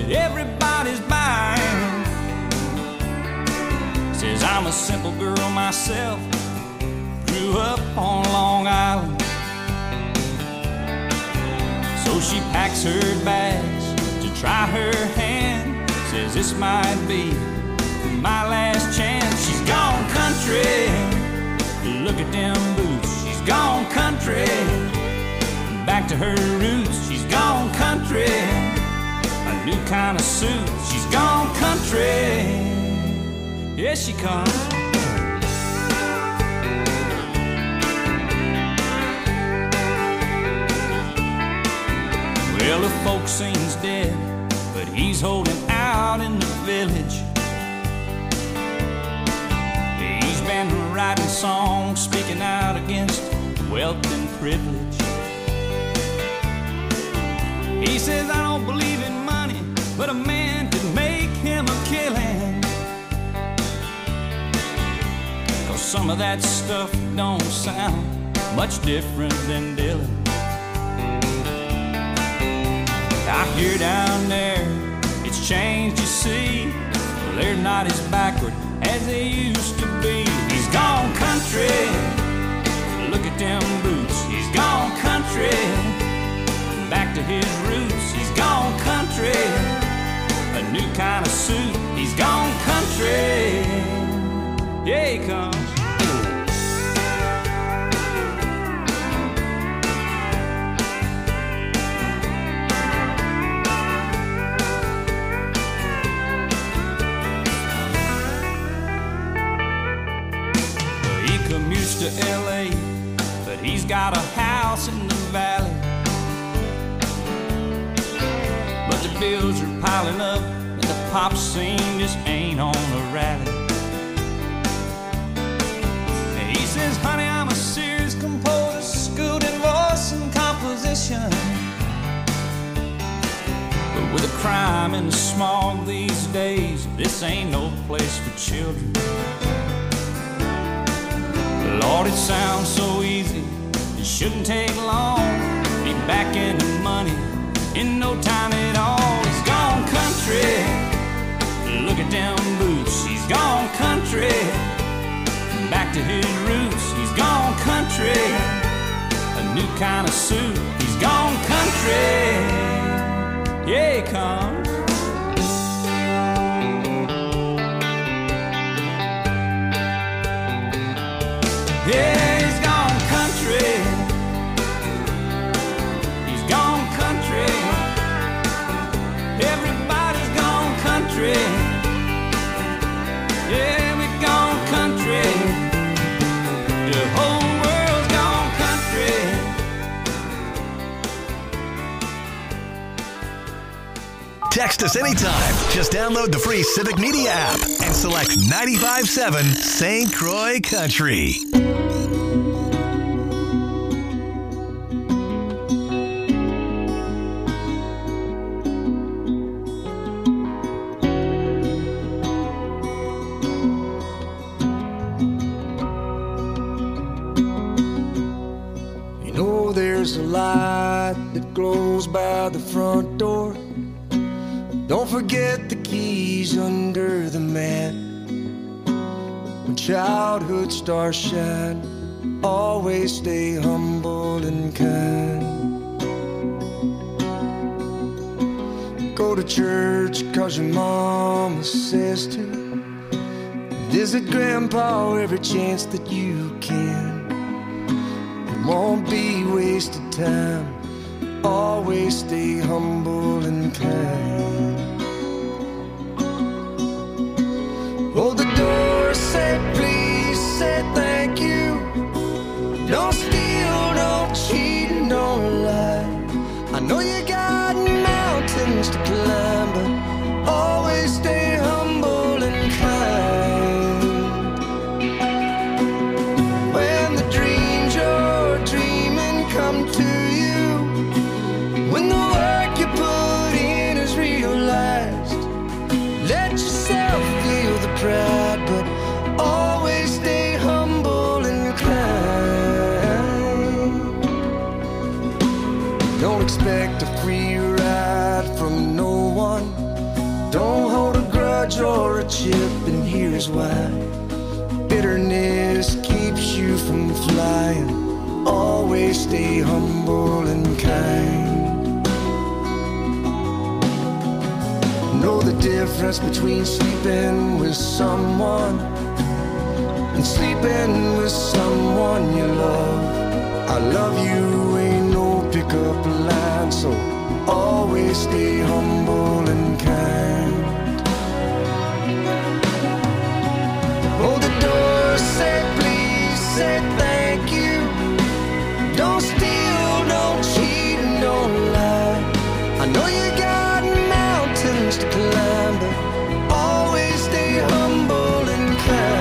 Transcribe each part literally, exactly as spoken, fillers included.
everybody's buying. Says I'm a simple girl myself, grew up on Long Island. So she packs her bags to try her hand. Says this might be my last chance. She's gone country, look at them boots. She's gone country, back to her roots. She's gone country, a new kind of suit. She's gone country, here she comes. Well, the folksin's dead, but he's holding out in the village. He's been writing songs, speaking out against wealth and privilege. He says, I don't believe in money, but a man could make him a killing. Cause some of that stuff don't sound much different than Dylan. I hear down there, it's changed, you see. Well, they're not as backward as they used to be. He's gone country, look at them boots. He's gone country, back to his roots. He's gone country, a new kind of suit. He's gone country, yeah, he comes. To L A, but he's got a house in the valley. But the bills are piling up, and the pop scene just ain't on a rally. And he says, honey, I'm a serious composer, schooled in voice and composition. But with the crime and the smog these days, this ain't no place for children. Lord, it sounds so easy, it shouldn't take long. Be back in the money in no time at all. He's gone country, look at them boots. He's gone country, back to his roots. He's gone country, a new kind of suit. He's gone country, yeah, he comes. Yeah, he's gone country. He's gone country. Everybody's gone country. Yeah, we've gone country. The whole world's gone country. Text us anytime. Just download the free Civic Media app and select ninety-five point seven Saint Croix Country. There's a light that glows by the front door. Don't forget the keys under the mat. When childhood stars shine, always stay humble and kind. Go to church cause your mama says to. Visit grandpa every chance that you can. Won't be wasted time. Always stay humble and kind. Hold the door, say please, say thank you. Don't steal, don't cheat, and don't lie. I know you got mountains to climb, but always stay humble and kind. When the dreams you're dreaming come to you, when the work you put in is real badge or a chip, and here's why. Bitterness keeps you from flying. Always stay humble and kind. Know the difference between sleeping with someone and sleeping with someone you love. I love you ain't no pickup line, so always stay humble and kind. Hold the door, say please, say thank you. Don't steal, don't cheat, and don't lie. I know you got mountains to climb, but always stay humble and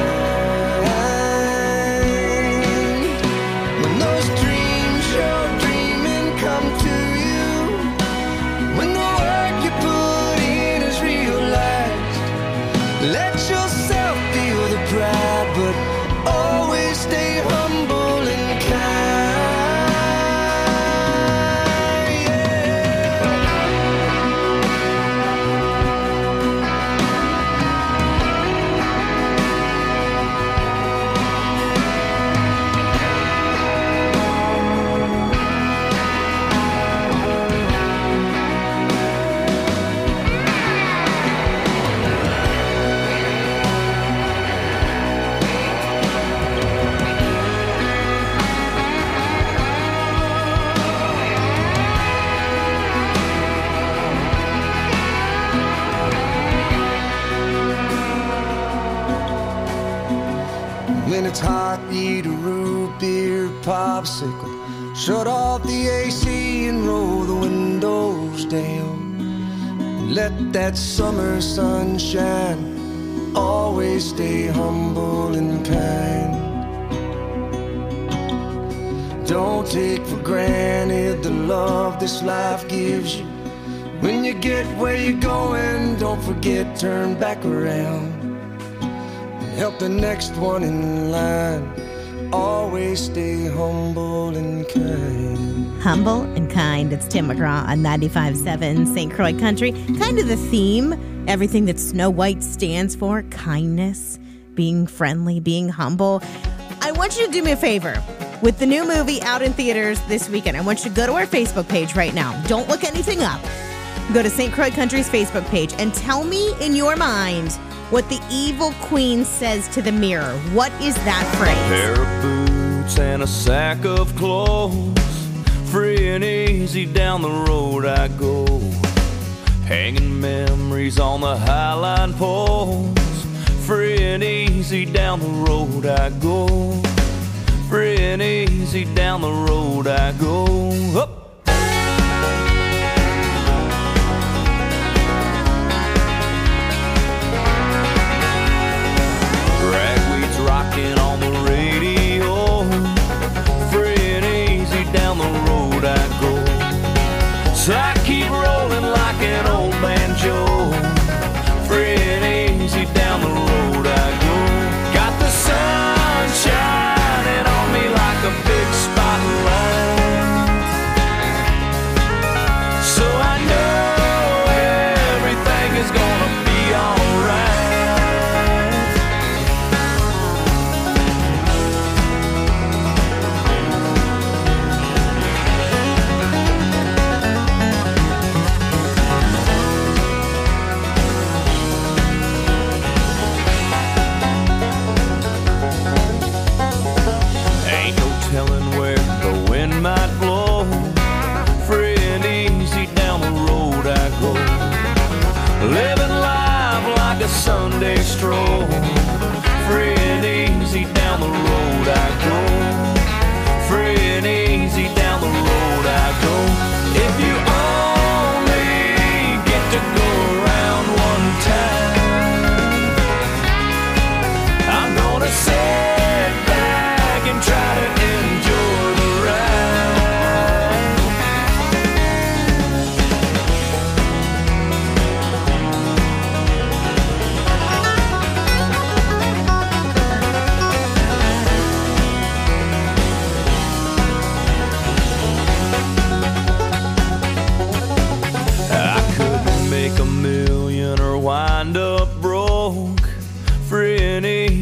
kind. When those dreams you're dreaming come to you, when the work you put in is realized, let yourself feel the pride, but always stay humble and kind. When it's hot, eat a root beer popsicle. Shut off the A C and roll the windows down. Let that summer sun shine. Always stay humble and kind. Don't take for granted the love this life gives you. When you get where you're going, don't forget, turn back around. Help the next one in line. Always stay humble and kind. Humble and kind. It's Tim McGraw on ninety-five point seven Saint Croix Country. Kind of the theme, everything that Snow White stands for, kindness, being friendly, being humble. I want you to do me a favor. With the new movie out in theaters this weekend, I want you to go to our Facebook page right now. Don't look anything up. Go to Saint Croix Country's Facebook page and tell me in your mind what the evil queen says to the mirror. What is that phrase? A pair of boots and a sack of clothes. Free and easy down the road I go. Hanging memories on the highline poles. Free and easy down the road I go. Free and easy down the road I go. Up. Rocking on the radio, free and easy down the road I go. So I keep rolling like an old banjo, free and easy down the road I go. Got the sun shining on me like a big spotlight, so I know everything is gonna be alright. Might blow, free and easy down the road I go. Living life like a Sunday stroll, free and easy down the road I go. Free and easy down the road I go. If you only get to go around one time, I'm gonna sit back and try to enjoy the wind up broke.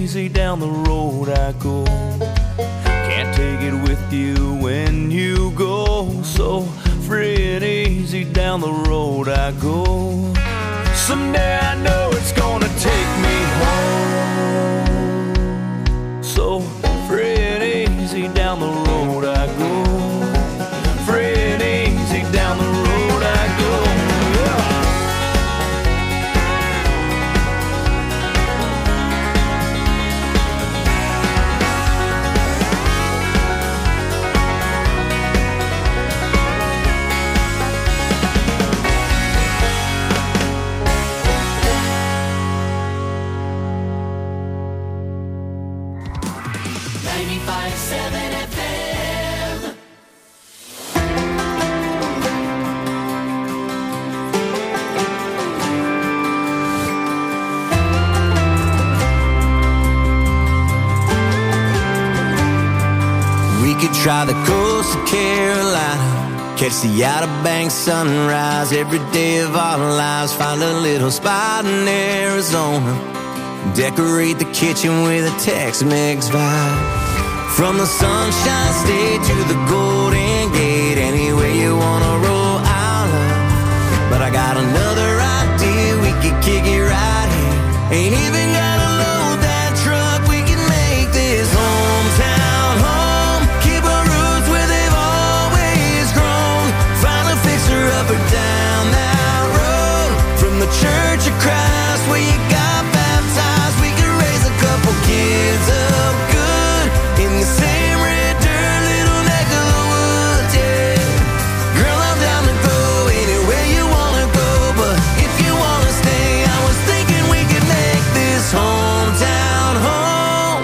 easy down the road I go. Can't take it with you when you go. So free and easy down the road I go. Someday I know it's gonna take me home. So free and easy down the road I go. Free and easy down the road I go. ninety-five seven F M. We could try the coast of Carolina, catch the Outer Banks sunrise every day of our lives. Find a little spot in Arizona, decorate the kitchen with a Tex-Mex vibe. From the Sunshine State to the Golden Gate, anywhere you wanna roll, I'll love. But I got another idea, we could kick it right here. Ain't even gotta load that truck, we can make this hometown home. Keep our roots where they've always grown. Find a fixer-upper down that road. From the Church of Christ where you got baptized, we could raise a couple kids up good in the same red dirt, little neck of the woods, yeah. Girl, I'm down to go anywhere you wanna go, but if you wanna stay, I was thinking we could make this hometown home.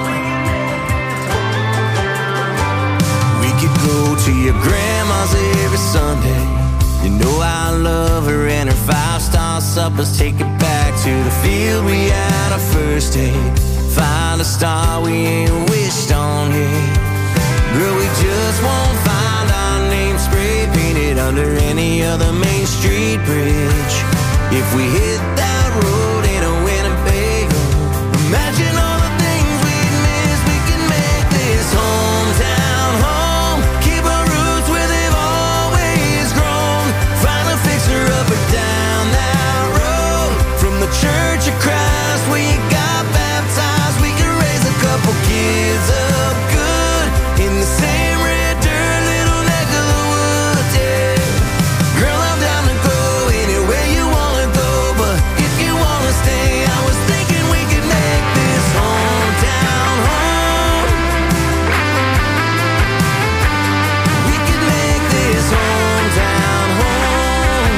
We could go to your grandma's every Sunday. You know I love her and her five-star suppers. Take it back to the field we had our first date. Find a star we ain't wished on yet. Girl, we just won't find our name spray painted under any other Main Street bridge. If we hit that road in a Winnebago, imagine all the things we'd miss. We can make this hometown home. Keep our roots where they've always grown. Find a fixer-upper down that road. From the Church of Christ where you got baptized, we can raise a couple kids up good in the same red dirt, little neck of the woods, yeah. Girl, I'm down to go anywhere you wanna go, but if you wanna stay, I was thinking we could make this hometown home. We could make this hometown home.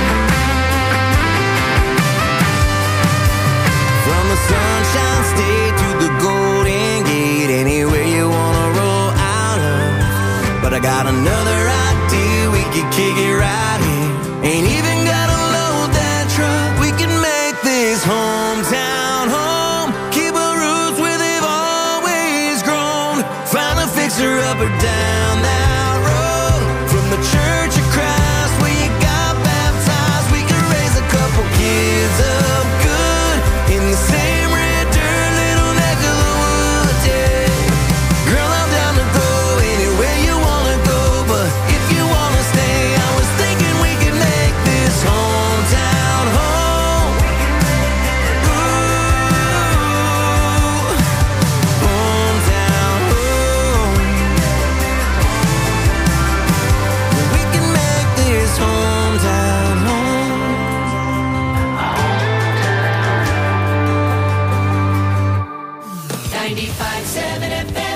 From the Sunshine State to the Golden Gate, anywhere you wanna roll, I'll love. But I got another idea, we could kick it right here. Ain't even gotta load that truck, we can make this hometown home. Keep our roots where they've always grown. Find a fixer-upper down that road. From the Church of Christ where you got baptized, we can raise a couple kids up good in the same red dirt, little neck of the woods, yeah. Girl, I'm down to go anywhere you wanna go, but if you wanna stay, I was thinking we could make this hometown home. Ooh, hometown home. We can make this hometown home. ninety-five seven F M.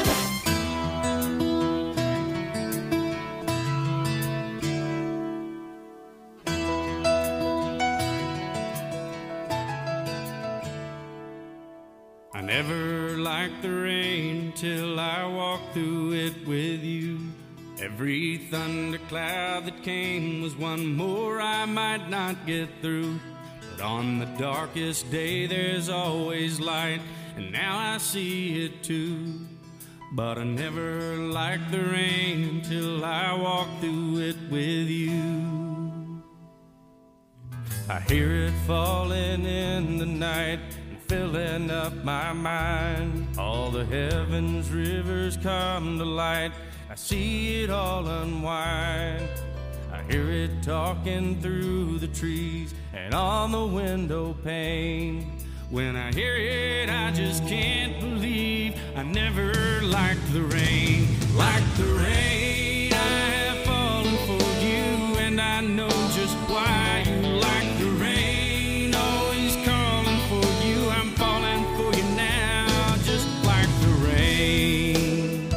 I never liked the rain till I walked through it with you. Every thundercloud that came was one more I might not get through. But on the darkest day there's always light, and now I see it too. But I never liked the rain until I walked through it with you. I hear it falling in the night and filling up my mind. All the heavens, rivers come to light. I see it all unwind. I hear it talking through the trees and on the window pane. When I hear it, I just can't believe I never liked the rain. Like the rain, I have fallen for you, and I know just why you like the rain. Always calling for you, I'm falling for you now, just like the rain.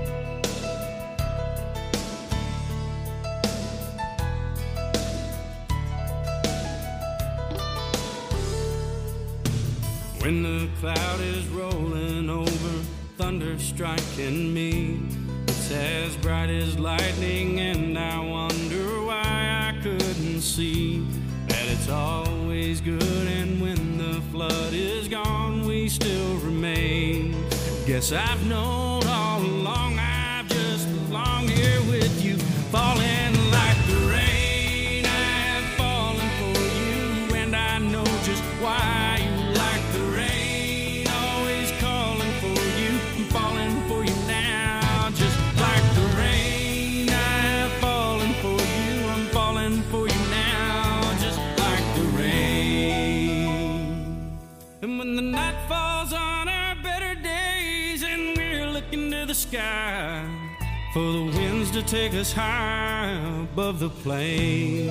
When the cloud is rolling over, thunder striking me, it's as bright as lightning, and I wonder why I couldn't see that it's always good, and when the flood is gone, we still remain. Guess I've known all along I've just belonged here with you, falling like the rain. I have fallen for you, and I know just why you like the rain. Always calling for you, I'm falling for you now, just like the rain. I have fallen for you, I'm falling for you now, just like the rain. And when the night falls on our better days and we're looking to the sky for the winds to take us high above the plains,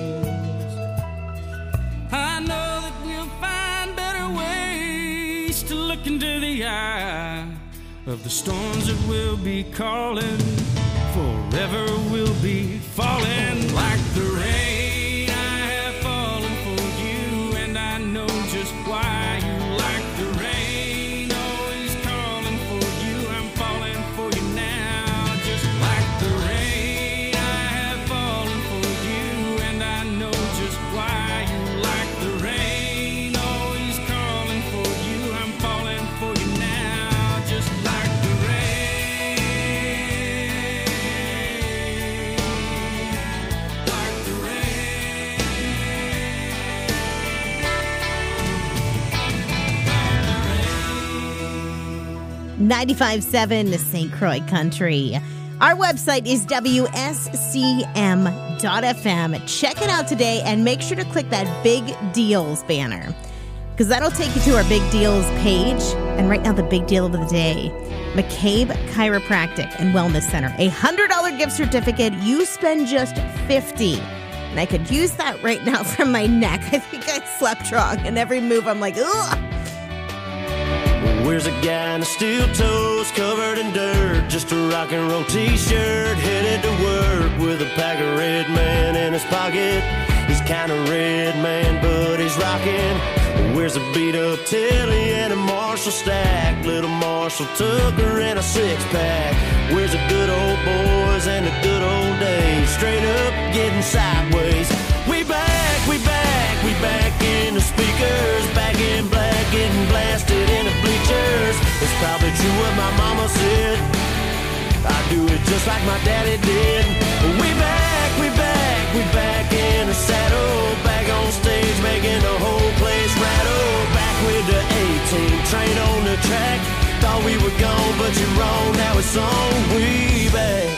I know that we'll find better ways to look into the eye of the storms that will be calling. Forever we'll be falling like the rain. I have fallen for you, and I know just why you like the rain. Always calling for you, I'm falling for you now, just like the rain. I have fallen for you, and I know just why you like the rain. Always calling for you, I'm falling for you now, just like the rain. Like the rain. ninety-five point seven Saint Croix Country. Our website is W S C M dot F M. Check it out today and make sure to click that Big Deals banner, because that'll take you to our Big Deals page. And right now, the big deal of the day, McCabe Chiropractic and Wellness Center. A one hundred dollars gift certificate. You spend just fifty dollars. And I could use that right now from my neck. I think I slept wrong. And every move, I'm like, ugh. Where's a guy in the steel toes covered in dirt? Just a rock and roll t-shirt, headed to work with a pack of Red Man in his pocket. He's kind of red, man, but he's rocking. Where's a beat up Tilly and a Marshall stack? Little Marshall Tucker and a six pack. Where's the good old boys and the good old days? Straight up getting sideways. We back, we back, we back in the speakers. Back in black, getting blasted in the bleachers. It's probably true what my mama said. I do it just like my daddy did. We back, we back, we back in the saddle. Back on stage making the whole place rattle. Back with the A-team, train on the track. Thought we were gone, but you're wrong, now it's on. We back.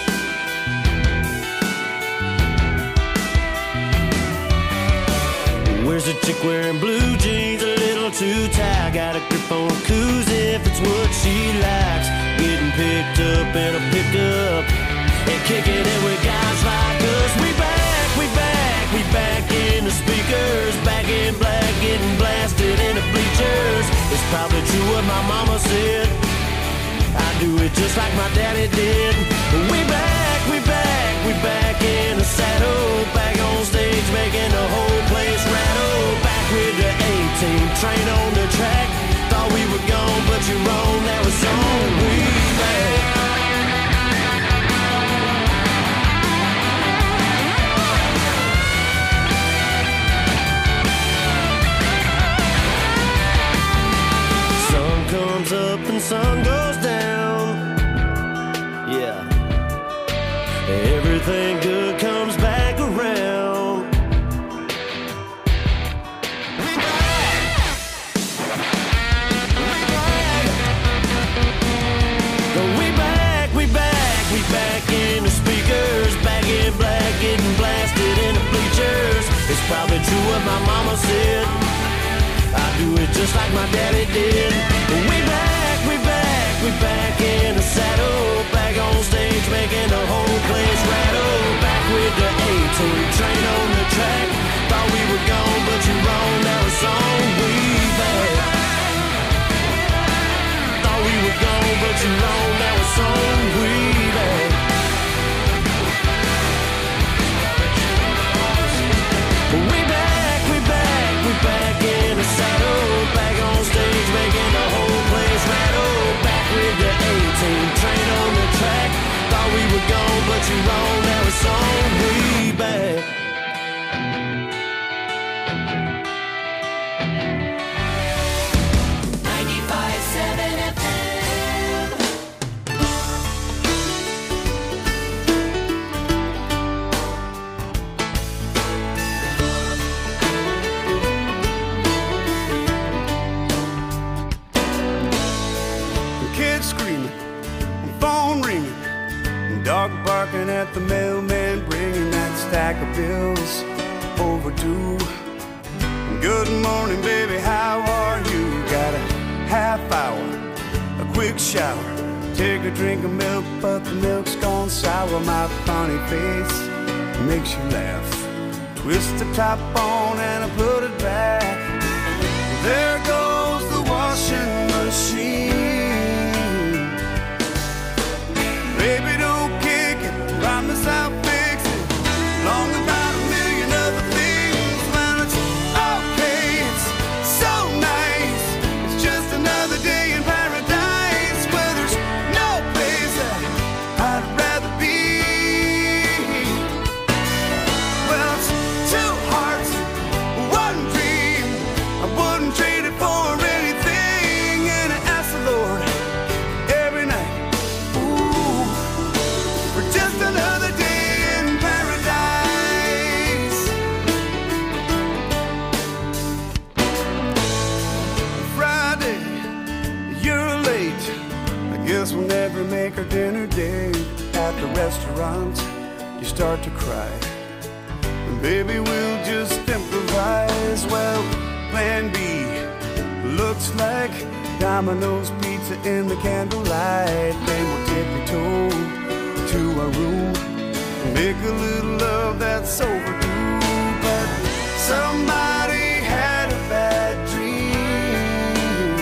Where's a chick wearing blue jeans, a little too tight? Got a grip on a koozie if it's what she likes. Getting picked up in a pickup and kicking it with guys like us. We back, we back, we back in the speakers. Back in black, getting blasted in the bleachers. It's probably true what my mama said. I do it just like my daddy did. We back, we back, we back in the saddle. Back on stage making the whole place rattle. Back with the A-team, train on the track. Thought we were gone, but you're wrong, now it's on. We back. Sun comes up and sun goes down. Yeah. Everything good comes back around. We back. probably true what my mama said. I do it just like my daddy did. We back, we back, we back in the saddle, back on stage making the whole place rattle. Back with the A-team, train on the track. Thought we were gone, but you're wrong. Now it's on. We back. Thought we were gone, but you're wrong. Now it's on. We back. We back, we back, we back in the saddle, back on stage making the whole place rattle. Back with the A-team, train on the track. Thought we were gone, but you're wrong. Now it's on. We back. Dog barking at the mailman, bringing that stack of bills overdue. Good morning, baby, how are you? Got a half hour, a quick shower, take a drink of milk, but the milk's gone sour. My funny face makes you laugh. Twist the top on and I put it back. There goes the washing machine. Baby, don't promise I'll fix it. Long about a million other things. Well, it's okay, it's so nice. It's just another day in paradise where there's no place that I'd rather be. Well, it's two hearts, one dream. I wouldn't trade it for anything. And I ask the Lord every night, ooh, for just another day in paradise. Friday, you're late. I guess we'll never make our dinner date. At the restaurant, you start to cry. And baby, we'll just improvise. Well, plan B looks like Domino's pizza in the candlelight. Then we'll tippy-toe to our room, make a little love that's overdue. But somebody had a bad dream.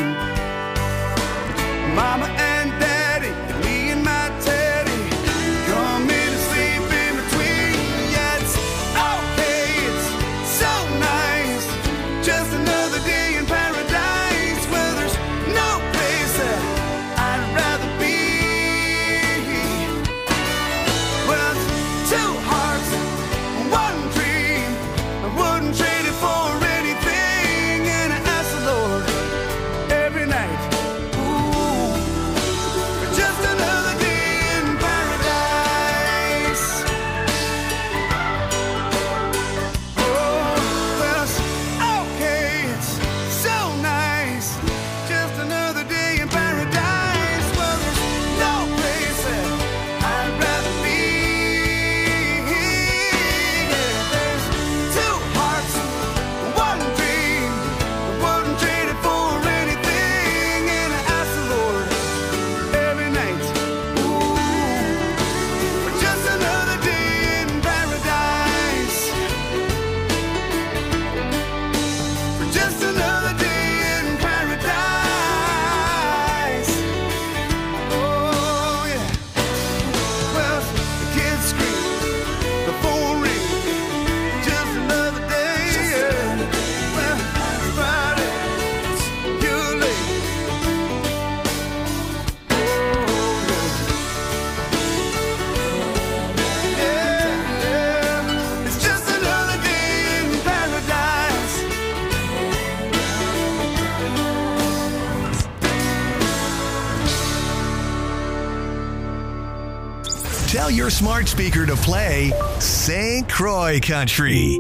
Mama and daddy, and me and my teddy, come in and sleep in between. Yeah, it's okay, it's so nice. Just another day in paradise where there's no place that I'd rather be. Two hearts, one dream. I wouldn't trade it for anything. And I ask the Lord every night, ooh, for just another day in paradise. Oh, well, it's okay, it's so nice. Just another day in paradise. Well, there's no place that I'd rather be. Tell your smart speaker to play Saint Croix Country.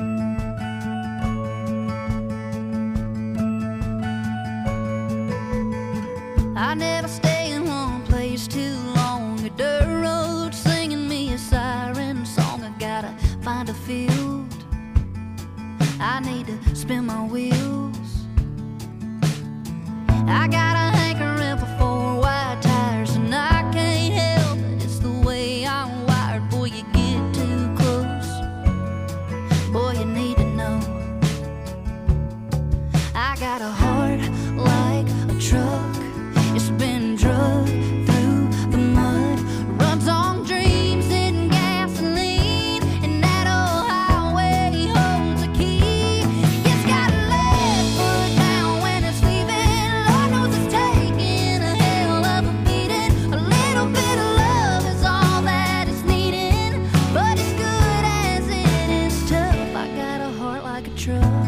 I never stay in one place too long. A dirt road singing me a siren song. I gotta find a field spin my wheels. I got a hankering for four wide tires, and I can't help it, it's the way I'm wired. Boy, you get too close, boy, you need to know. I got a heart like a truck, it's been drugged through the mud, runs on dreams and gasoline, and that old highway holds a key. It's got a left foot down when it's leaving, Lord knows it's taking a hell of a beating. A little bit of love is all that it's needing, but as good as it is tough, I got a heart like a truck.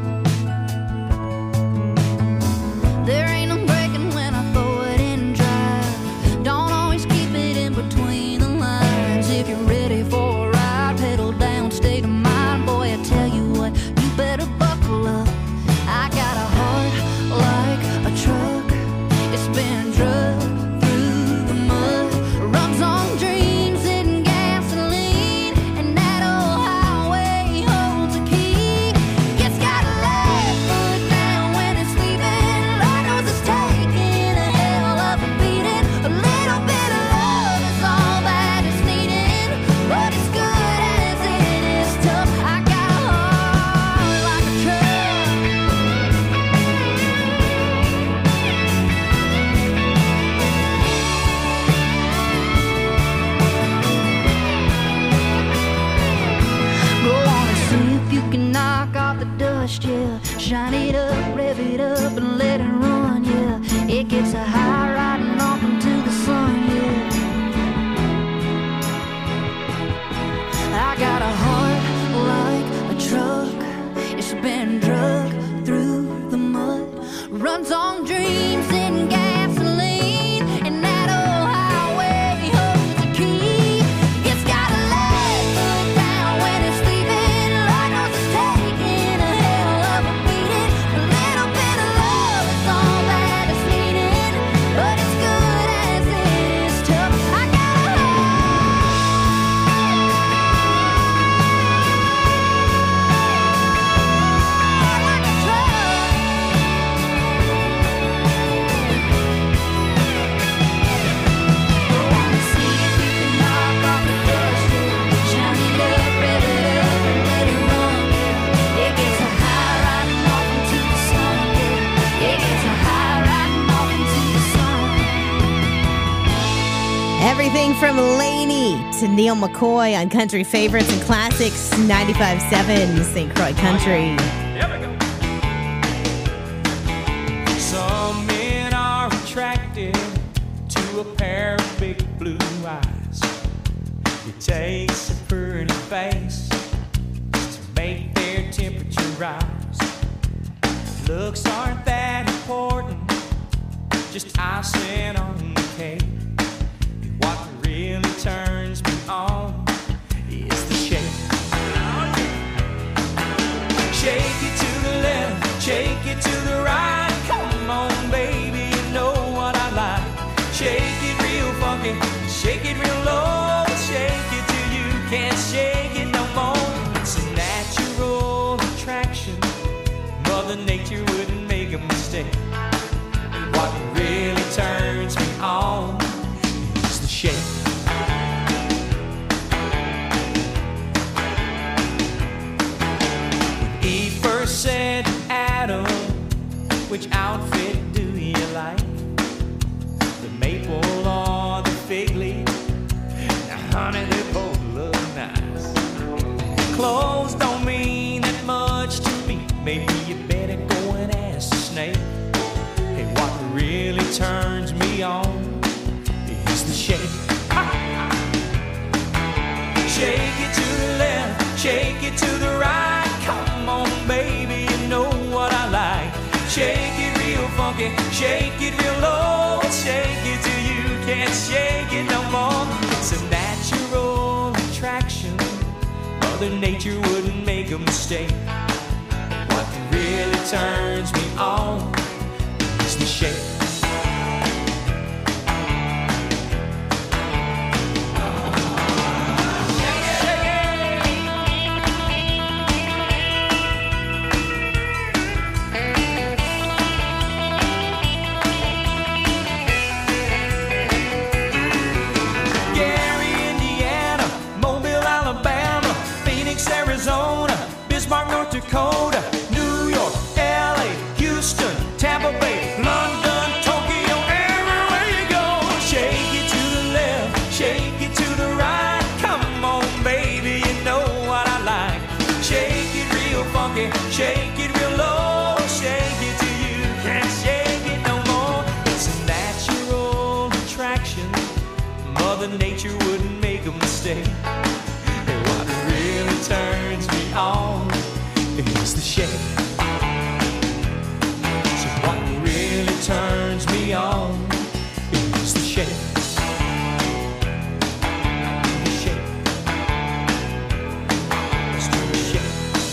There ain't no breaking when I throw it in drive. Don't always keep it in between the lines. If you're ready for a ride, pedal down, state of mind. Boy, I tell you what, you better buckle up. I got a heart like a truck, it's been drugged through the mud, runs on dreams and gasoline, and that old highway holds a key. It's got a left foot down when it's leaving, Lord knows it's taking a hell of a beating. A little bit of love is all that it's needing, but as good as it is tough, I got a heart like a truck. Go on and see if you can knock off the dust, yeah. Shine it up, rev it up, and let it run, yeah. It gets a high riding off into the sun, yeah. I got a heart like a truck, it's been drugged through the mud, runs on dreams and gasoline, and that old highway holds a key. It's got a left foot down when it's leaving, Lord knows it's taking a hell of a beating. A little bit of love is all that it's needing, but as good as it is tough, I got a heart like a truck. Go on and see if you can knock off the dust, yeah. Shine it up, rev it up, and let it run, yeah. It gets a high riding off into the sun, yeah. It gets a high riding off into the sun. Everything from Laney to Neil McCoy on Country Favorites and Classics, ninety-five point seven Saint Croix Country. Here we go. Some men are attracted to a pair of big blue eyes. It takes a pretty face to make their temperature rise. Looks aren't that important, just icing on the cake. What really turns me on is the shake. Shake it to the left, shake it to the right. Come on, baby, you know what I like. Shake it real funky, shake it real low. Shake it till you can't shake it no more. It's a natural attraction, Mother Nature wouldn't make a mistake. What really turns me on is the shake. When Eve first said to Adam, which outfit do you like? The maple or the fig leaf? Now, honey, they both look nice. Clothes don't mean that much to me. Maybe you better go and ask the snake. Hey, what really turns me on is the shake. Shake it to the left, shake it to the right. Come on, baby, you know what I like. Shake it real funky, shake it real low. Shake it till you can't shake it no more. It's a natural attraction, Mother Nature wouldn't make a mistake. What really turns me on is the shake. stay. And what really turns me on is the shade. So what really turns me on is the shade. The shade. It's the shade.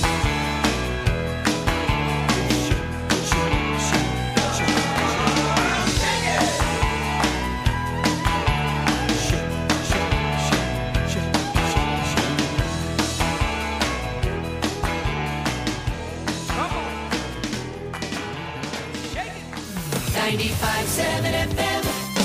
ninety-five seven F M.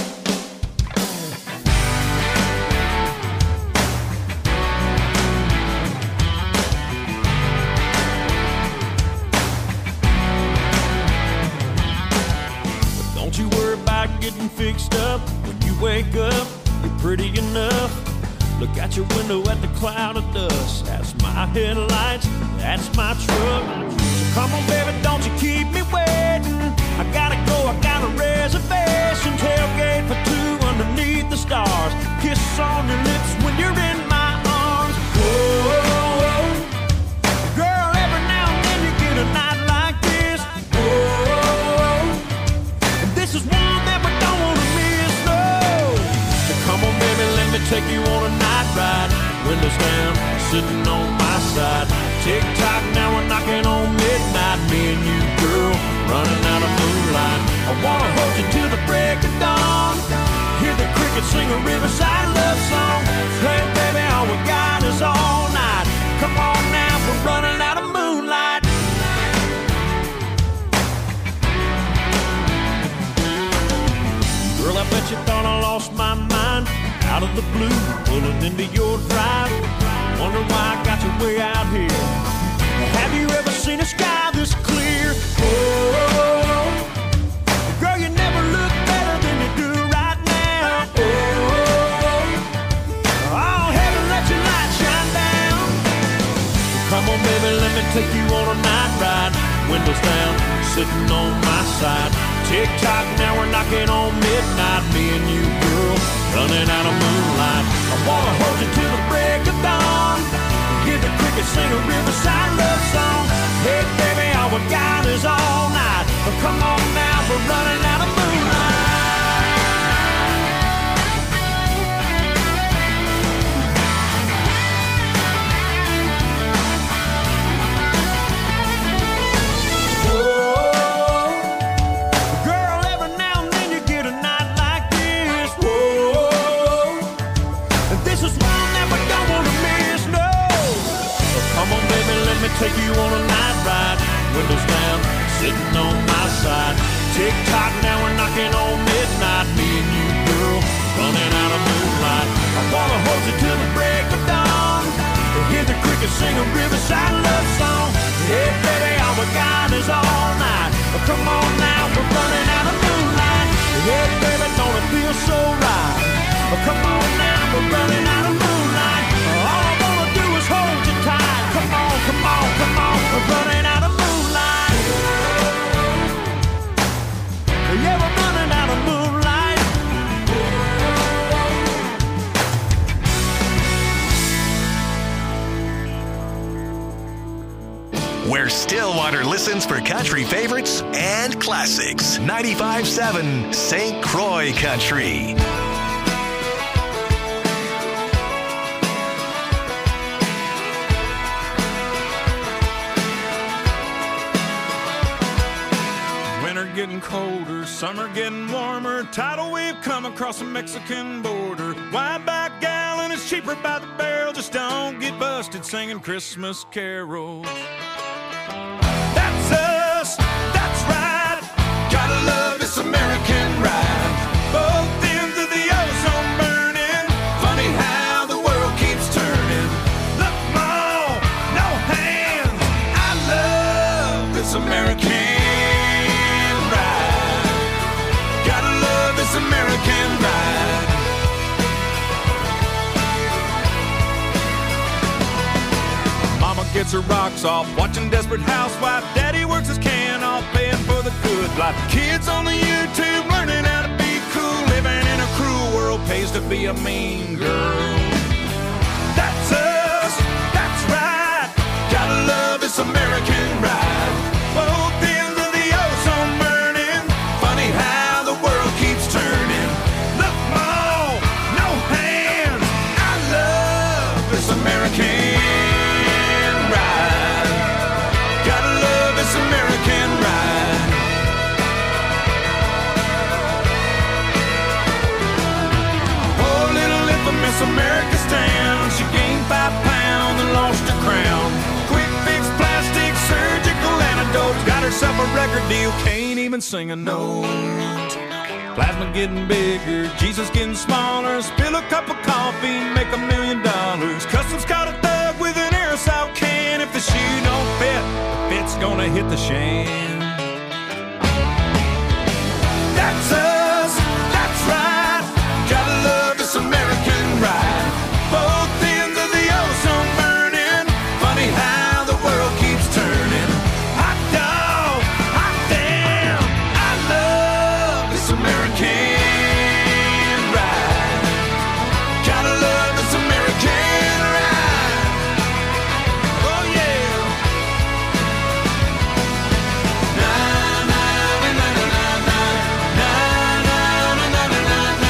Don't you worry about getting fixed up. When you wake up, you're pretty enough. Look out your window at the cloud of dust. That's my headlights, that's my truck. So come on, baby, don't you keep me waiting. I gotta go, I got a reservation. Tailgate for two underneath the stars. Kiss on your lips when you're in my arms. Whoa, girl, every now and then you get a night like this. Whoa, and this is one that we don't wanna miss, no. So come on, baby, let me take you on a night ride. Windows down, sitting on my side. Tick-tock, now we're knocking on midnight. Me and you, girl, running out of moonlight. I wanna hold you till the break of dawn. Hear the crickets sing a riverside love song. Hey, baby, all we got is all night. Come on now, we're running out of moonlight. Girl, I bet you thought I lost my mind. Out of the blue, pulling into your drive. Wonder why I got you way out here. Have you ever seen a sky this clear? Oh, girl, you never look better than you do right now. Oh, oh, heaven, let your light shine down. Come on, baby, let me take you on a night ride. Windows down, sitting on my side. Tick-tock, now we're knocking on midnight. Me and you, girl, running out of moonlight. I wanna hold you till the break of dawn. Hear the crickets sing a riverside love song. Hey, baby, all we got is all night. But come on now, we're running out of moonlight. Take you on a night ride, windows down, sitting on my side. Tick-tock, now we're knocking on midnight. Me and you, girl, running out of moonlight. I wanna hold you till the break of dawn. Hear the crickets sing a riverside love song. Hey, baby, all we got is all night. Come on now, we're running out of moonlight. Hey, baby, don't it feel so right? Come on now, we're running out of moonlight. All I wanna do is hold you tight. Come on, come on, come on, we're running out of moonlight. Yeah, we're running out of moonlight. Where Stillwater listens for country favorites and classics. ninety-five seven Saint Croix Country. Getting colder, summer getting warmer. Tidal wave come across the Mexican border. Wide back gallon is cheaper by the barrel. Just don't get busted singing Christmas carols. That's us, that's right. Gotta love this American ride. Both ends of the ozone burning. Funny how the world keeps turning. Look, Mom, no hands. I love this American American ride. Mama gets her rocks off, watching Desperate Housewife. Daddy works his can off, paying for the good life. Kids on the YouTube learning how to be cool. Living in a cruel world pays to be a mean girl. this American ride. Both ends of the ozone burning. Funny how the world keeps turning. Look, Mom, no hands. I love this American ride. Gotta love this American ride. Oh, little infamous America stand. She gained five pounds and lost her crown. Quick fix, plastic, surgical antidotes. Got herself a record deal, can't even sing a note. Plasma getting bigger, Jesus getting smaller. Spill a cup of coffee, make a million dollars. Customs caught a thug with an aerosol can. If the shoe don't fit, the fit's gonna hit the shan. That's us, that's right. Gotta love this American ride. Both ends of the ozone burning. Funny how the world keeps turning. Hot dog, hot damn. I love this American ride. Gotta love this American ride. Oh yeah. Na na na na na na na na na na na na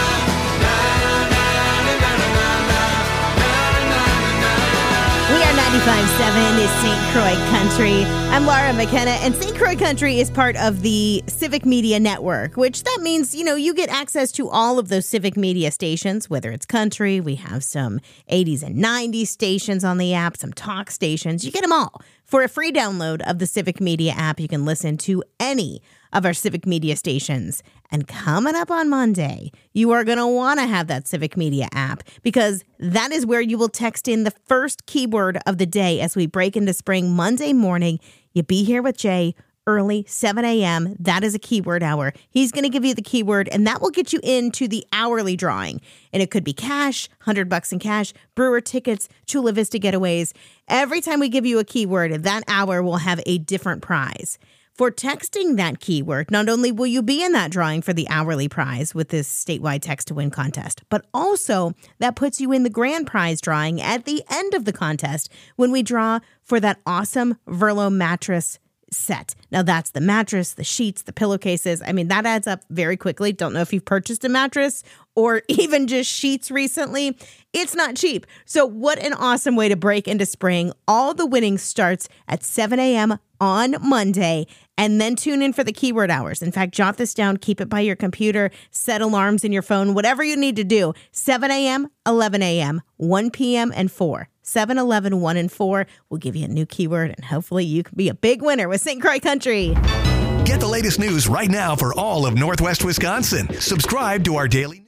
We are ninety-five point seven is Saint Croix Country. I'm Laura McKenna, and Saint Croix Country is part of the Civic Media Network, which that means, you know, you get access to all of those Civic Media stations, whether it's country, we have some eighties and nineties stations on the app, some talk stations, you get them all. For a free download of the Civic Media app, you can listen to any of our Civic Media stations. And coming up on Monday, you are going to want to have that Civic Media app because that is where you will text in the first keyword of the day as we break into spring Monday morning. You be here with Jay early, seven a.m. That is a keyword hour. He's going to give you the keyword, and that will get you into the hourly drawing. And it could be cash, one hundred bucks in cash, Brewer tickets, Chula Vista getaways. Every time we give you a keyword, that hour will have a different prize. For texting that keyword, not only will you be in that drawing for the hourly prize with this statewide text to win contest, but also that puts you in the grand prize drawing at the end of the contest when we draw for that awesome Verlo mattress set. Now that's the mattress, the sheets, the pillowcases. I mean, that adds up very quickly. Don't know if you've purchased a mattress or even just sheets recently. It's not cheap. So what an awesome way to break into spring. All the winning starts at seven a.m. on Monday, and then tune in for the keyword hours. In fact, jot this down, keep it by your computer, set alarms in your phone, whatever you need to do. seven a.m., eleven a.m., one p.m., and four. seven, eleven, one, and four will give you a new keyword, and hopefully you can be a big winner with Saint Croix Country. Get the latest news right now for all of Northwest Wisconsin. Subscribe to our daily news.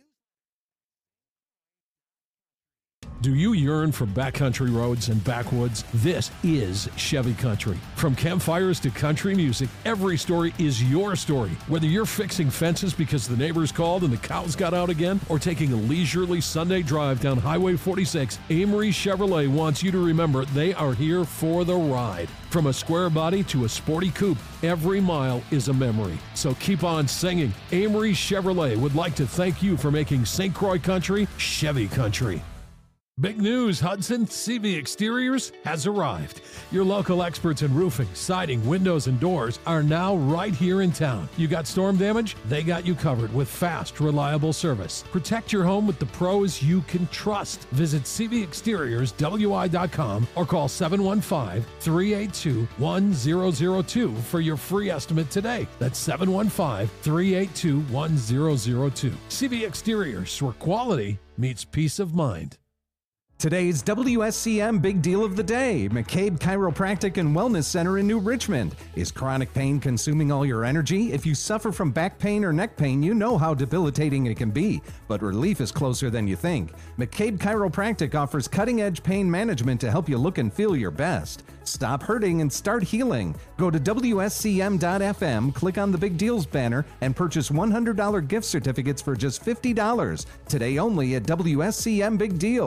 Do you yearn for backcountry roads and backwoods? This is Chevy Country. From campfires to country music, every story is your story. Whether you're fixing fences because the neighbors called and the cows got out again, or taking a leisurely Sunday drive down Highway forty-six, Amory Chevrolet wants you to remember they are here for the ride. From a square body to a sporty coupe, every mile is a memory. So keep on singing. Amory Chevrolet would like to thank you for making Saint Croix Country Chevy Country. Big news, Hudson, C V Exteriors has arrived. Your local experts in roofing, siding, windows, and doors are now right here in town. You got storm damage? They got you covered with fast, reliable service. Protect your home with the pros you can trust. Visit C V Exteriors W I dot com or call seven one five, three eight two, one zero zero two for your free estimate today. That's seven one five, three eight two, one zero zero two. C V Exteriors, where quality meets peace of mind. Today's W S C M Big Deal of the Day, McCabe Chiropractic and Wellness Center in New Richmond. Is chronic pain consuming all your energy? If you suffer from back pain or neck pain, you know how debilitating it can be, but relief is closer than you think. McCabe Chiropractic offers cutting-edge pain management to help you look and feel your best. Stop hurting and start healing. Go to W S C M dot F M, click on the Big Deals banner, and purchase one hundred dollars gift certificates for just fifty dollars. Today only at W S C M Big Deals.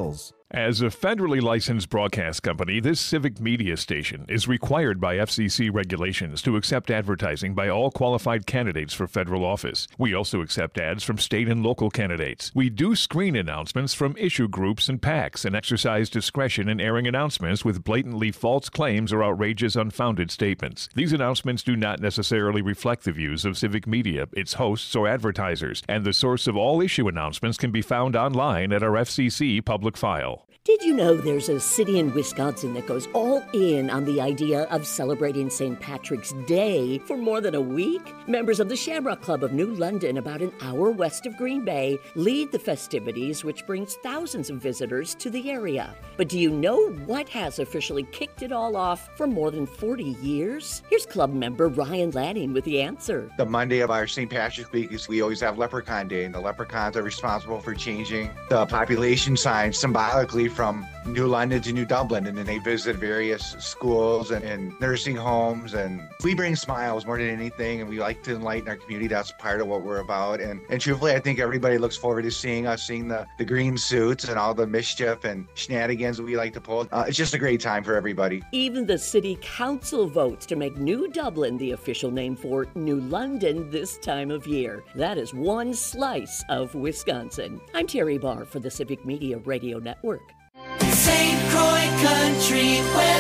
As a federally licensed broadcast company, this civic media station is required by F C C regulations to accept advertising by all qualified candidates for federal office. We also accept ads from state and local candidates. We do screen announcements from issue groups and PACs and exercise discretion in airing announcements with blatantly false claims or outrageous unfounded statements. These announcements do not necessarily reflect the views of civic media, its hosts, or advertisers, and the source of all issue announcements can be found online at our F C C public file. Did you know there's a city in Wisconsin that goes all in on the idea of celebrating Saint Patrick's Day for more than a week? Members of the Shamrock Club of New London, about an hour west of Green Bay, lead the festivities, which brings thousands of visitors to the area. But do you know what has officially kicked it all off for more than forty years? Here's club member Ryan Lanning with the answer. The Monday of our Saint Patrick's Week is we always have Leprechaun Day, and the leprechauns are responsible for changing the population signs symbolically from New London to New Dublin, and then they visit various schools and, and nursing homes, and we bring smiles more than anything, and we like to enlighten our community. That's part of what we're about, and, and truthfully, I think everybody looks forward to seeing us, seeing the, the green suits and all the mischief and shenanigans we like to pull. Uh, it's just a great time for everybody. Even the city council votes to make New Dublin the official name for New London this time of year. That is one slice of Wisconsin. I'm Terry Barr for the Civic Media Radio Network. Saint Croix Country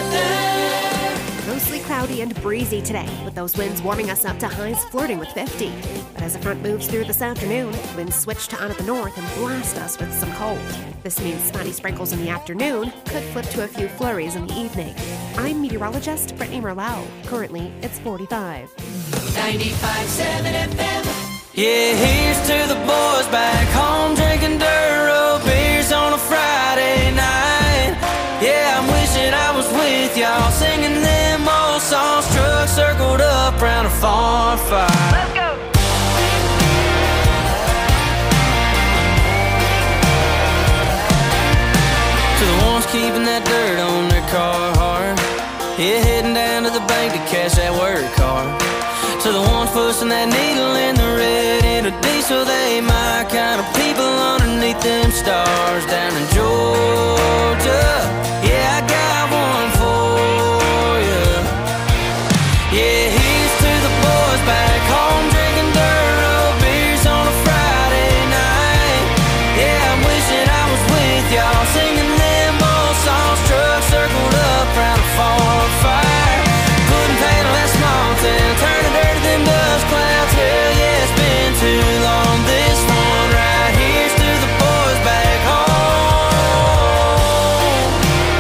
weather. Mostly cloudy and breezy today, with those winds warming us up to highs flirting with fifty. But as the front moves through this afternoon, winds switch to out of the north and blast us with some cold. This means spotty sprinkles in the afternoon could flip to a few flurries in the evening. I'm meteorologist Brittany Merlau. Currently, it's forty-five. ninety-five point seven F M. Yeah, here's to the boys back home drinking Duro beers on a Friday night. Yeah, I'm wishing I was with y'all singing them old songs, truck circled up round a farm fire. Let's go! To the ones keeping that dirt on their car hard, yeah, heading down to the bank to cash that work card. To the ones pushing that needle in the red in a diesel, they my kind of people underneath them stars down in Georgia. Yeah, I got one for you. Yeah, here's to the boys back home drinking Duro beers on a Friday night. Yeah, I'm wishing I was with y'all singing them old songs, truck circled up round a farm fire. Couldn't paint on that small town, turn it dirty them dust clouds. Hell yeah, it's been too long. This one right here's to the boys back home.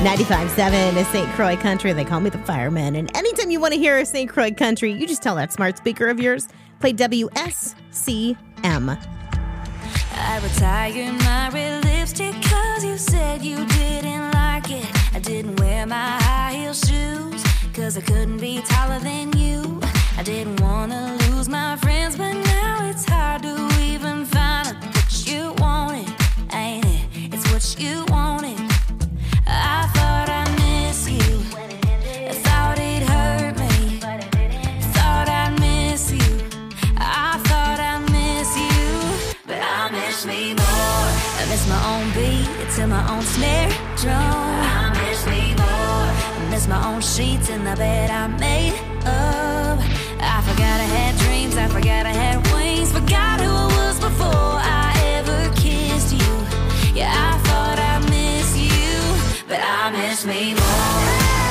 ninety-five point seven is Saint Croix Country. They call me the fireman. And anytime you want to hear Saint Croix Country, you just tell that smart speaker of yours, play W S C M. I retired my red lipstick cause you said you didn't like it. I didn't wear my high heel shoes cause I couldn't be taller than you. I didn't want to lose my friends, but now it's hard to even find out what you wanted, ain't it? It's what you wanted. I thought I miss you. I thought it hurt me. Thought I'd miss you. I thought I miss you, but I miss me more. I miss my own beat to my own snare drum. I miss me more. I miss my own sheets in the bed I made up. I forgot I had dreams. I forgot I had wings. Forgot who I was before I ever kissed you. Yeah, I thought I miss you, but I miss me more.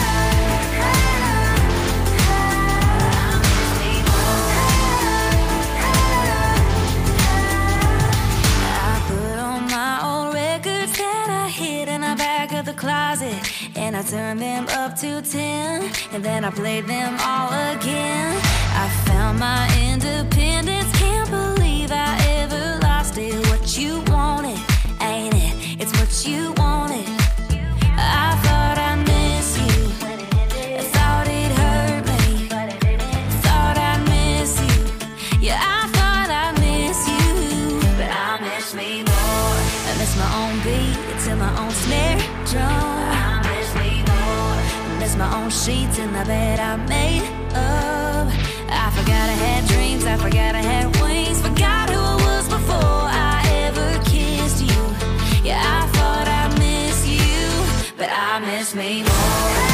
Closet, and I turned them up to ten, and then I played them all again. I found my independence, can't believe I ever lost it. What you wanted, ain't it? It's what you wanted. I thought I miss you. I thought it hurt me. Thought I miss you. Yeah, I thought I miss you, but I miss me more. I miss my own beat to my own snare drum. I miss me more. I miss my own sheets in the bed I made up. I forgot I had dreams. I forgot I had wings. Forgot who I was before I ever kissed you. Yeah, I thought I miss you, but I miss me more.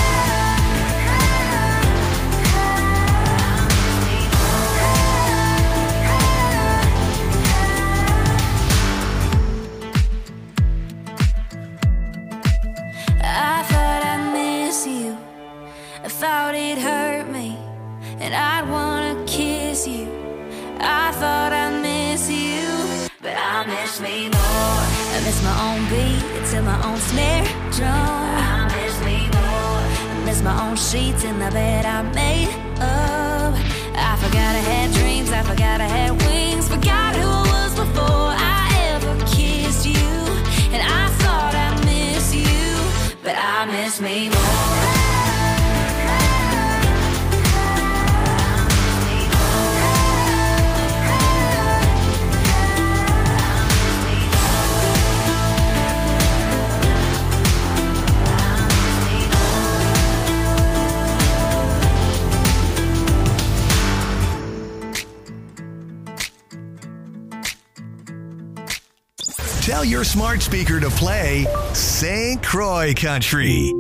I thought I miss you. I thought it hurt me, and I'd wanna kiss you. I thought I miss you, but I miss me more. I miss my own beat to my own snare drum. I miss me more. I miss my own sheets in the bed I made up. I forgot I had dreams. I forgot I had wings. Forgot who I was before I ever kissed you. And I thought I miss you, but I miss me more. Tell your smart speaker to play Saint Croix Country.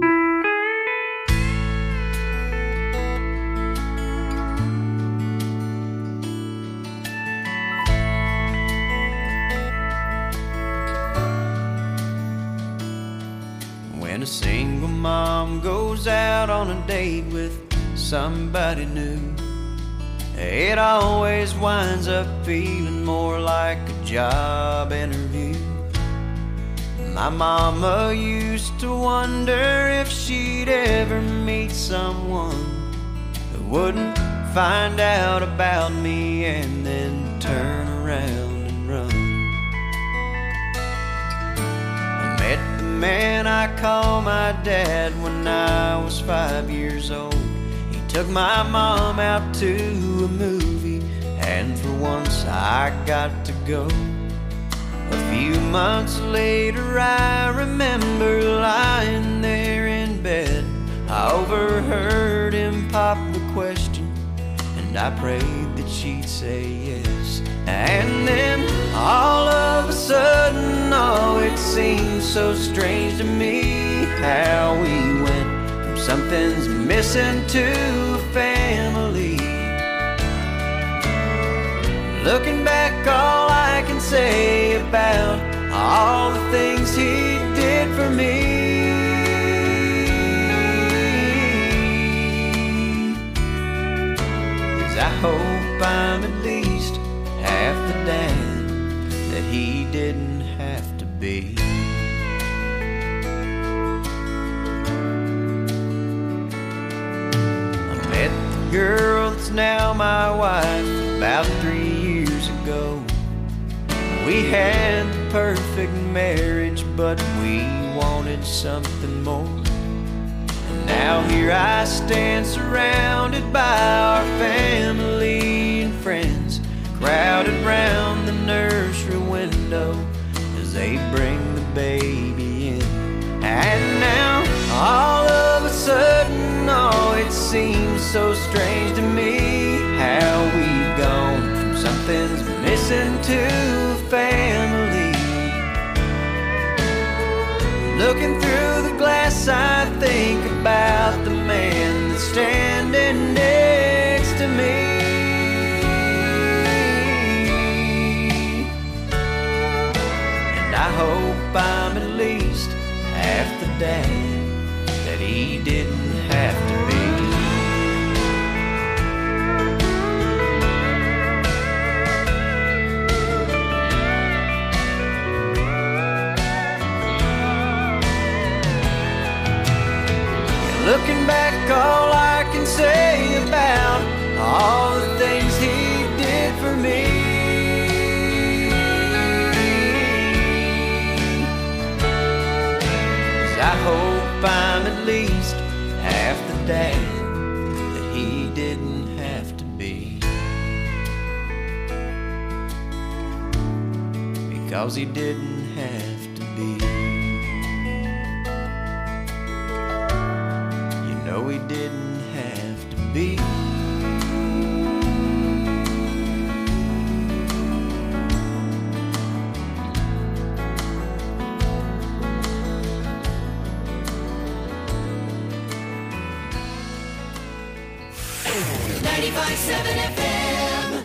When a single mom goes out on a date with somebody new, it always winds up feeling more like a job interview. My mama used to wonder if she'd ever meet someone who wouldn't find out about me and then turn around and run. I met the man I call my dad when I was five years old. He took my mom out to a movie, and for once I got to go. A few months later I remember lying there in bed. I overheard him pop the question, and I prayed that she'd say yes. And then all of a sudden, oh, it seemed so strange to me how we went from something's missing to a family. Looking back, all I can say about all the things he did for me is I hope I'm at least half the dad that he didn't have to be. girl that's now my wife about three years ago. We had the perfect marriage, but we wanted something more. And now here I stand surrounded by our family and friends, crowded round the nursery window as they bring the baby in. And now all of a sudden, oh, it seems so strange to me how we've gone from something's missing to family. Looking through the glass, I think about the man that's standing next to me. And I hope I'm at least half the dad that he didn't have to be. Looking back, all I can say about all the things he did for me is I hope I'm at least half the dad that he didn't have to be, because he didn't have to be. No, he didn't have to be. ninety-five point seven F M.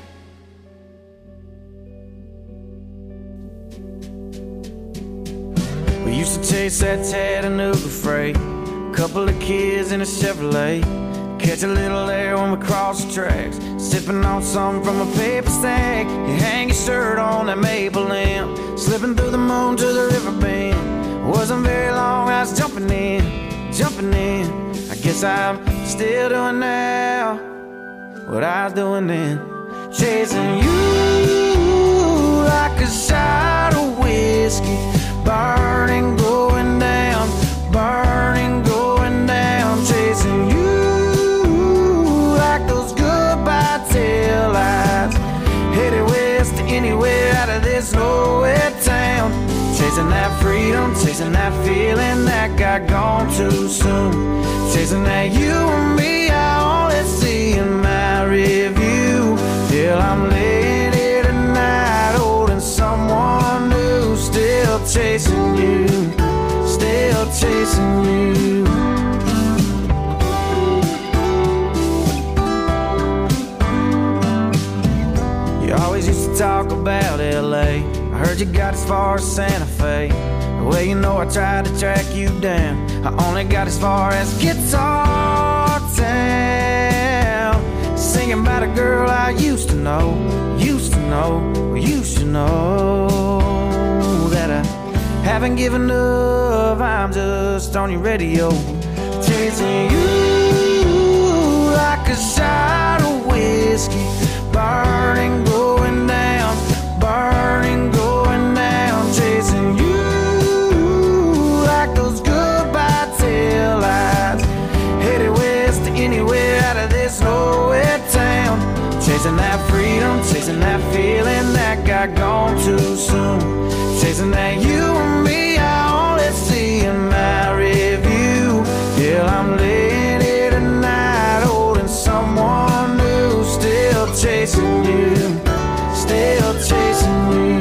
We used to chase that Chattanooga freight, couple of kids in a Chevrolet, catch a little air when we cross the tracks, sipping on something from a paper sack. You hang your shirt on that maple limb, slipping through the moon to the river bend. Wasn't very long, I was jumping in, jumping in. I guess I'm still doing now what I was doing then, chasing you like a shot of whiskey, burning, going down, burning, going down, chasing you like those goodbye tail lights, headed west to anywhere out of this nowhere town, chasing that freedom, chasing that feeling that got gone too soon, chasing that you and me I only see in my review, till I'm laying here tonight holding someone new, still chasing you, still chasing you. You always used to talk about L A, I heard you got as far as Santa Fe. Well, you know I tried to track you down, I only got as far as Guitar Town, singing about a girl I used to know, used to know, used to know, that I haven't given up, I'm just on your radio, chasing you like a shot of whiskey, burning, going down, burning, going down, chasing you like those goodbye tail lights, headed west to anywhere out of this nowhere town, chasing that freedom, chasing that feeling that got gone too soon, chasing that you and me I only see in my review, till I'm laying here tonight holding someone new, still chasing you, still chasing you.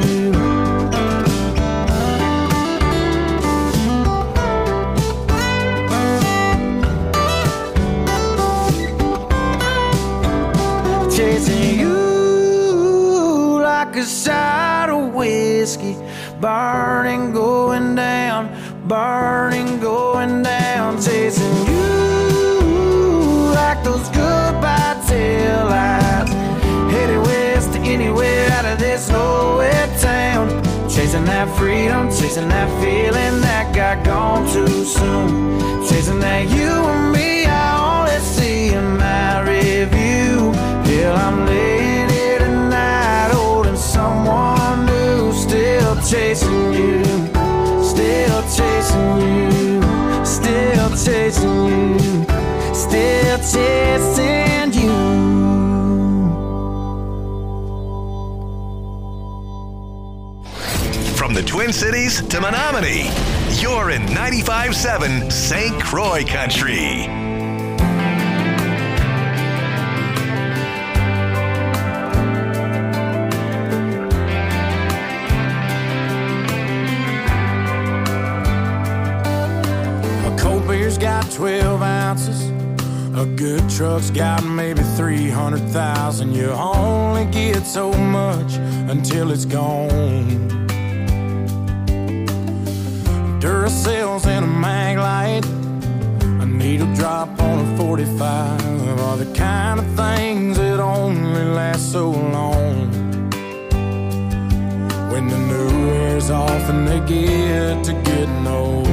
Chasing you like a shot of whiskey, burning, going down, burning, going down, chasing you like those goodbye tail lights, headed west to anywhere out of this nowhere town, chasing that freedom, chasing that feeling that got gone too soon, chasing that you and me I only see in my review, chasing you. From the Twin Cities to Menominee, you're in ninety-five point seven Saint Croix Country. A cold beer's got twelve ounces. A good truck's got maybe three hundred thousand. You only get so much until it's gone. Duracells and a mag light, a needle drop on a forty-five are the kind of things that only last so long. When the new wears off and they get to getting old,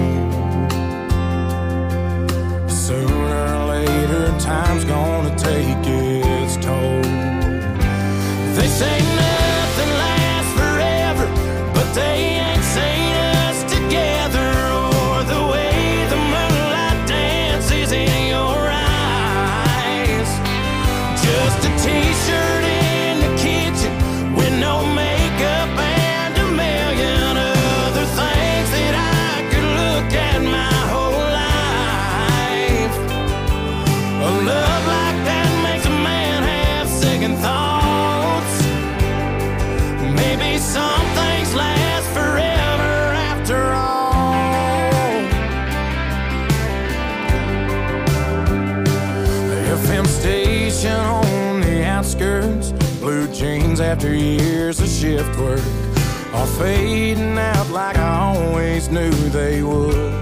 sooner or later time's gonna take its toll. They say nothing lasts forever, but they ain't seen us together. T-shirt in the kitchen with no makeup and a million other things that I could look at my whole life. A love like that makes a man have second thoughts. Maybe some things last forever after all. F M station on outskirts, blue jeans after years of shift work are fading out like I always knew they would.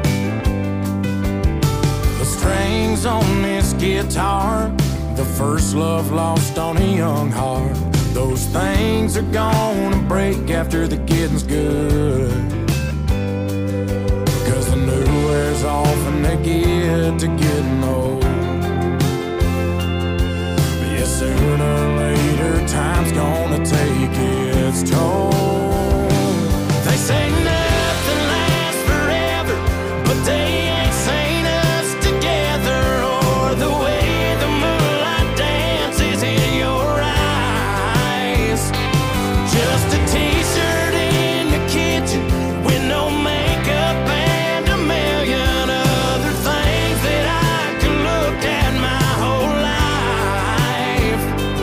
The strings on this guitar, the first love lost on a young heart, those things are gonna break after the getting's good. Because the new wears off and they get to getting old.